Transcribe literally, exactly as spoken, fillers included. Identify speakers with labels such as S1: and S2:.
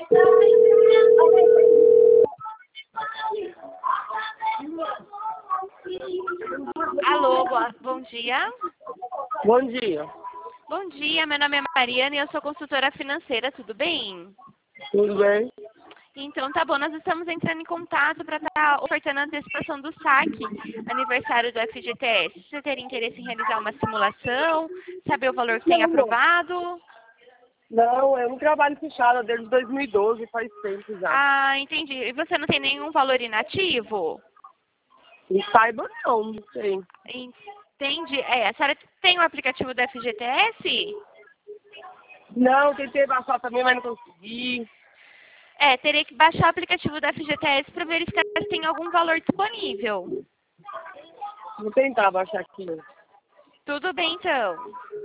S1: Alô, boa, bom dia.
S2: Bom dia.
S1: Bom dia, meu nome é Mariana e eu sou consultora financeira, tudo bem?
S2: Tudo bem?
S1: Então tá bom, nós estamos entrando em contato para estar ofertando a antecipação do saque, aniversário do F G T S. Você teria interesse em realizar uma simulação, saber o valor que tem
S2: Não, não.
S1: aprovado?
S2: Não, eu não trabalho fechado desde dois mil e doze, faz tempo já.
S1: Ah, entendi. E você não tem nenhum valor inativo?
S2: E saiba não, não sei.
S1: Entendi. É, a senhora tem o aplicativo do F G T S?
S2: Não, tentei baixar também, mas não consegui.
S1: É, teria que baixar o aplicativo do F G T S para verificar se tem algum valor disponível.
S2: Vou tentar baixar aqui.
S1: Tudo bem, então.